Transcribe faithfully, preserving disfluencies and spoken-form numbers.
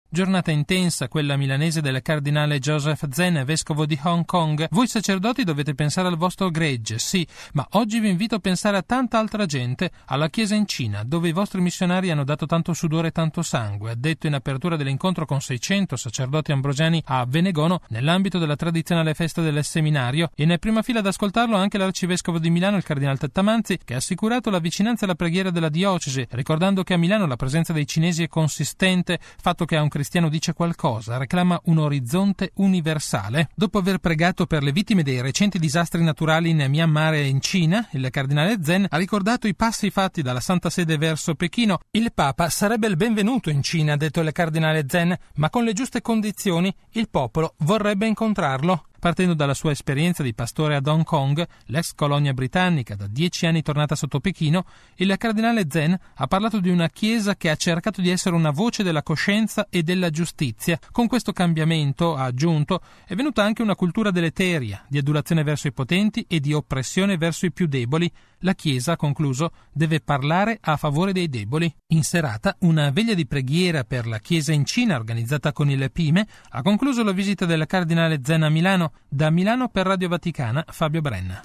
Giornata intensa, quella milanese del cardinale Joseph Zen, vescovo di Hong Kong. Voi sacerdoti dovete pensare al vostro gregge, sì, ma oggi vi invito a pensare a tanta altra gente, alla Chiesa in Cina, dove i vostri missionari hanno dato tanto sudore e tanto sangue, ha detto in apertura dell'incontro con seicento sacerdoti ambrosiani a Venegono, nell'ambito della tradizionale festa del seminario, e in prima fila ad ascoltarlo anche l'arcivescovo di Milano, il cardinale Tattamanzi, che ha assicurato la vicinanza alla preghiera della diocesi, ricordando che a Milano la presenza dei cinesi è consistente, fatto che ha un cristiano dice qualcosa, reclama un orizzonte universale. Dopo aver pregato per le vittime dei recenti disastri naturali in Myanmar e in Cina, il cardinale Zen ha ricordato i passi fatti dalla Santa Sede verso Pechino. Il Papa sarebbe il benvenuto in Cina, ha detto il cardinale Zen, ma con le giuste condizioni il popolo vorrebbe incontrarlo. Partendo dalla sua esperienza di pastore ad Hong Kong, l'ex colonia britannica da dieci anni tornata sotto Pechino, il cardinale Zen ha parlato di una chiesa che ha cercato di essere una voce della coscienza e della giustizia. Con questo cambiamento, ha aggiunto, è venuta anche una cultura deleteria, di adulazione verso i potenti e di oppressione verso i più deboli. La Chiesa, ha concluso, deve parlare a favore dei deboli. In serata, una veglia di preghiera per la Chiesa in Cina, organizzata con il Pime, ha concluso la visita del cardinale Zen a Milano. Da Milano per Radio Vaticana, Fabio Brenna.